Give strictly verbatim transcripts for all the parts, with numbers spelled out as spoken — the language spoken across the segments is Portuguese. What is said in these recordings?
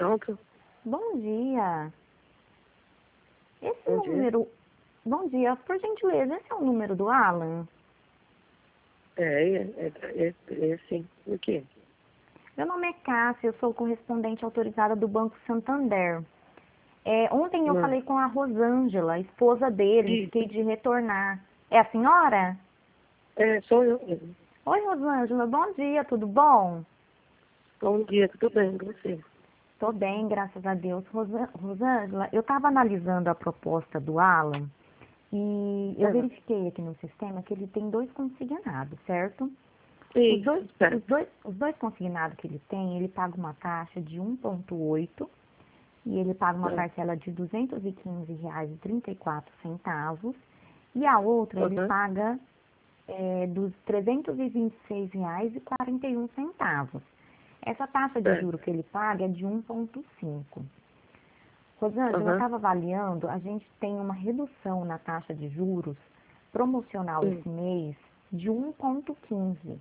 Pronto. Bom dia. Esse Bom dia. número... Bom dia. Por gentileza, esse é o número do Alan? É, é, é, é, é sim. O quê? Meu nome é Cássia, eu sou correspondente autorizada do Banco Santander. É, ontem eu Não. falei com a Rosângela, esposa dele, Ih, fiquei de retornar. É a senhora? É, sou eu mesmo. Oi, Rosângela, bom dia, tudo bom? Bom dia, tudo bem com você? Tô bem, graças a Deus. Rosa- Rosângela, eu estava analisando a proposta do Alan e eu É. verifiquei aqui no sistema que ele tem dois consignados, certo? Os dois, Isso, os certo. dois, os dois consignados que ele tem, ele paga uma taxa de um vírgula oito e ele paga uma É. parcela de duzentos e quinze reais e trinta e quatro centavos e a outra ele Uhum. paga é, dos trezentos e vinte e seis reais e quarenta e um centavos. Essa taxa de Certo. juro que ele paga é de um vírgula cinco. Rosângela, eu Uhum. estava avaliando, a gente tem uma redução na taxa de juros promocional Hum. esse mês de um vírgula quinze.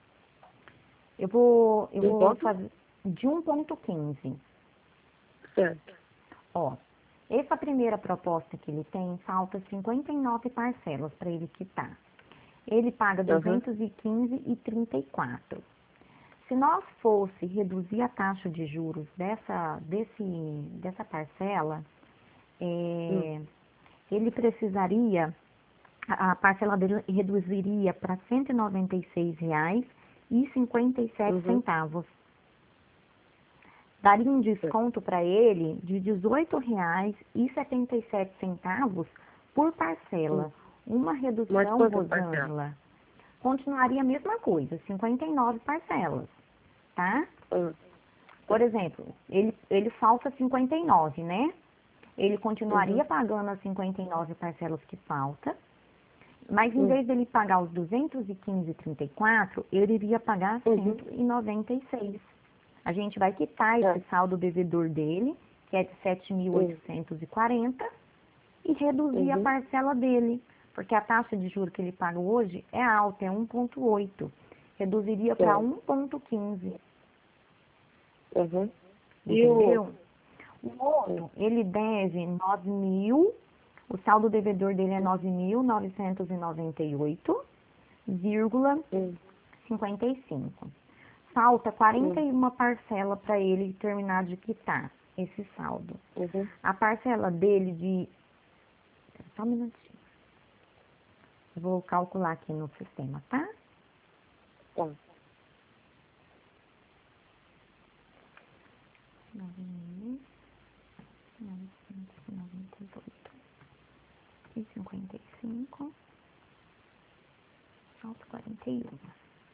Eu vou, eu Um vou ponto? fazer de um vírgula quinze. Certo. Ó, essa primeira proposta que ele tem, falta cinquenta e nove parcelas para ele quitar. Ele paga Uhum. duzentos e quinze e trinta e quatro. Se nós fosse reduzir a taxa de juros dessa, desse, dessa parcela, Hum. é, ele precisaria, a a parcela dele reduziria para cento e noventa e seis reais e cinquenta e sete Uhum. centavos. Daria um Certo. desconto para ele de dezoito reais e setenta e sete centavos por Hum. parcela. Uma Mas redução, quantas parcelas? Rosângela, continuaria a mesma coisa, cinquenta e nove parcelas, tá? Hum. Por exemplo, ele, ele falta cinquenta e nove, né? Ele Uhum. continuaria pagando as cinquenta e nove parcelas que falta, mas em Hum. vez dele pagar os duzentos e quinze e trinta e quatro, ele iria pagar Uhum. cento e noventa e seis. A gente vai quitar esse Certo. saldo devedor dele, que é de sete mil Hum. oitocentos e quarenta, e reduzir a Uhum. parcela dele, porque a taxa de juros que ele paga hoje é alta, é um vírgula oito. Reduziria para Certo. um vírgula quinze, Uhum. E o entendeu? outro? O Hum. outro, ele deve nove mil, o saldo devedor dele é nove mil novecentos e noventa e oito vírgula Hum. cinquenta e cinco. Falta Hum. quarenta e uma parcela para ele terminar de quitar esse saldo. Uhum. A parcela dele de... Só um minutinho. Eu vou calcular aqui no sistema, tá? Tá. nove mil novecentos e noventa e oito e cinquenta e cinco, falta quarenta e um.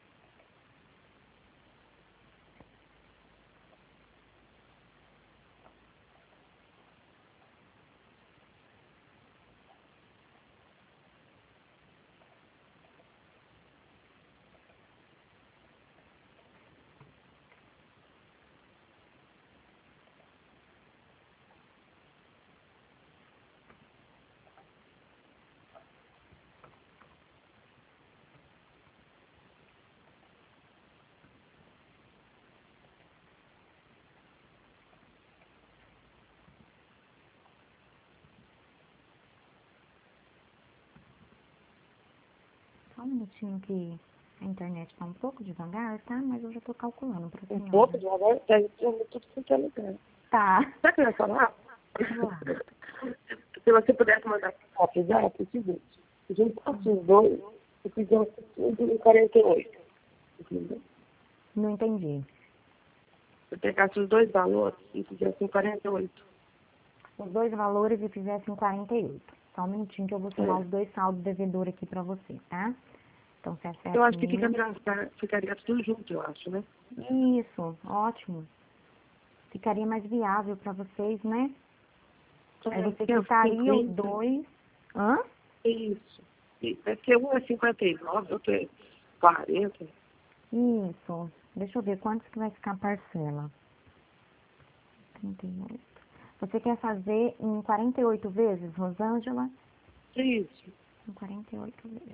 Só um minutinho que a internet está um pouco devagar, tá? Mas eu já estou calculando para a Um senhora. pouco de agora, tá tudo tudo que é lugar. Tá. Sabe o que eu ia falar? Vamos lá. Se você pudesse mandar foto já, é o seguinte. A gente passa os dois e fizemos tudo em quarenta e oito. Entendeu? Não entendi. Se pegasse os dois valores e fizesse em quarenta e oito. Os dois valores e fizesse em quarenta e oito. Só um minutinho que eu vou somar É. os dois saldos devedor aqui para você, tá? Então, se é Eu sete acho que fica, mil. pra- pra- ficaria tudo junto, eu acho, né? Isso, ótimo. Ficaria mais viável para vocês, né? Aí É, você porque é quitaria os cinquenta. dois. Hã? Isso. E vai ser um é cinquenta e nove, outro é quarenta. Isso. Deixa eu ver quantos que vai ficar a parcela. trinta e oito. Você quer fazer em quarenta e oito vezes, Rosângela? Isso. Em quarenta e oito vezes.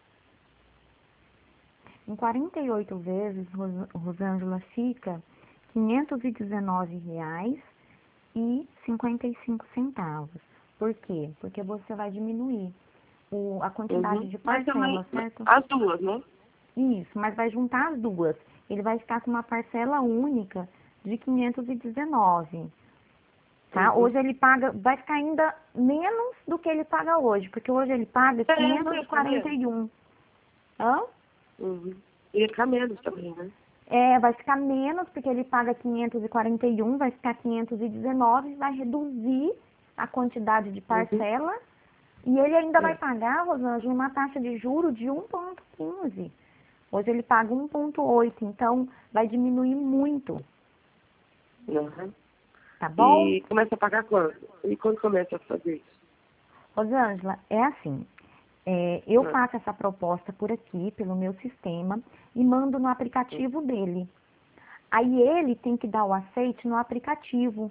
Em quarenta e oito vezes, Ros- Rosângela, fica quinhentos e dezenove reais e cinquenta e cinco centavos. Por quê? Porque você vai diminuir o, a quantidade Uhum. de Mas também, parcelas, certo? as duas, né? Isso, mas vai juntar as duas. Ele vai ficar com uma parcela única de quinhentos e dezenove. Tá? Uhum. Hoje ele paga, vai ficar ainda menos do que ele paga hoje, porque hoje ele paga É, quinhentos não e ia e ficar quarenta menos. e um. Hã? Uhum. Ia ficar menos também, né? É, vai ficar menos, porque ele paga quinhentos e quarenta e um, vai ficar quinhentos e dezenove, vai reduzir a quantidade de Uhum. parcela, e ele ainda vai É. pagar, Rosângela, uma taxa de juro de um vírgula quinze. Hoje ele paga um vírgula oito, então vai diminuir muito, Uhum. tá bom? E começa a pagar quando? E quando começa a fazer isso? Rosângela, é assim, é, eu Ah, faço essa proposta por aqui, pelo meu sistema, e mando no aplicativo dele. Aí ele tem que dar o aceite no aplicativo.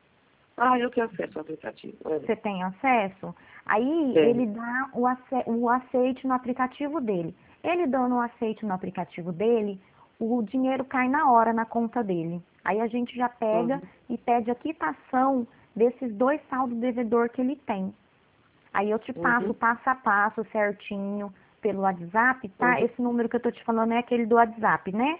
Ah, eu tenho acesso ao aplicativo. É. Você tem acesso? Aí Tem. ele dá o, ace o aceite no aplicativo dele. Ele dando o aceite no aplicativo dele, o dinheiro cai na hora na conta dele. Aí a gente já pega Uhum. e pede a quitação desses dois saldos devedor que ele tem. Aí eu te passo Uhum. passo a passo certinho pelo WhatsApp, tá? Uhum. Esse número que eu tô te falando é aquele do WhatsApp, né?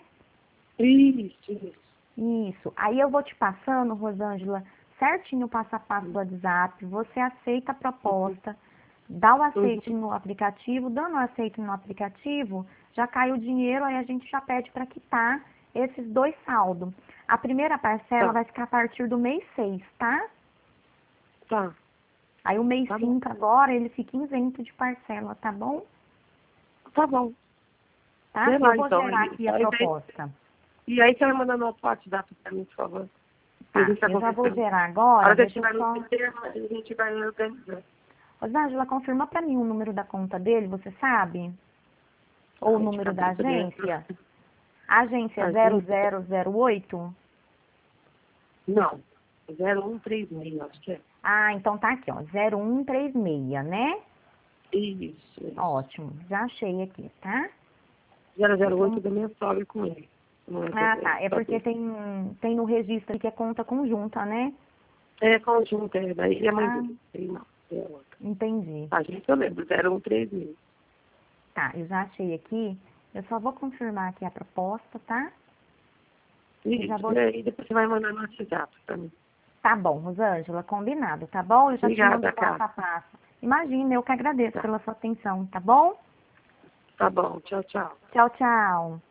Isso, isso. Isso. Aí eu vou te passando, Rosângela, certinho passo a passo do WhatsApp. Você aceita a proposta, dá o Uhum. aceite no aplicativo, dando o aceite no aplicativo, já cai o dinheiro, aí a gente já pede para quitar esses dois saldos. A primeira parcela Tá, vai ficar a partir do mês seis, tá? tá, Aí o mês tá bom. cinco agora, ele fica isento de parcela, tá bom? Tá bom. Tá? Vê Eu lá, vou então. gerar Aí, aqui a aí, proposta. e aí você vai mandar no WhatsApp pra mim, por favor. E a Tá, gente tá eu já vou conversando. gerar A agora, hora que eu deixa eu estiver no só... sistema, a gente vai organizar. Rosângela, confirma para mim o número da conta dele, você sabe? Ou o Ai, de número da cabeça mesmo. agência? Agência A zero gente... zero zero oito? Não. zero um três seis, acho que é. Ah, então tá aqui, ó, zero um três seis, né? Isso, isso. Ótimo, já achei aqui, tá? zero zero oito Então, da minha sogra com ele. Não é, ah, é, tá, é só porque dele. tem, tem no registro aqui que é conta conjunta, né? É conjunto, é. Daí é a mãe Ah, dele. Ele não, é outra. entendi. A gente eu lembro, zero um três seis. Tá, eu já achei aqui. Eu só vou confirmar aqui a proposta, tá? Eu já Isso, vou... e aí depois você vai mandar no WhatsApp pra mim. Tá bom, Rosângela, combinado, tá bom? Eu já te mando Obrigada, o passo cara. a passo. Imagina, eu que agradeço Tá, pela sua atenção, tá bom? tá bom, tchau, tchau. Tchau, tchau.